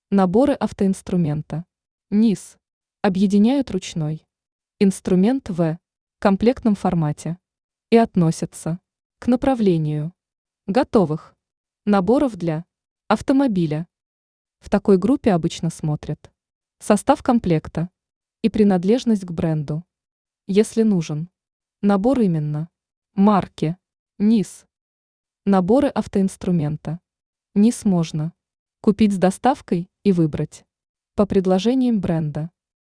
Наборы автоинструмента. НИС. Объединяют ручной инструмент в комплектном формате и относятся к направлению готовых наборов для автомобиля. В такой группе обычно смотрят состав комплекта и принадлежность к бренду. Если нужен набор именно марки НИС. Наборы автоинструмента. НИС можно купить с доставкой и выбрать по предложениям бренда.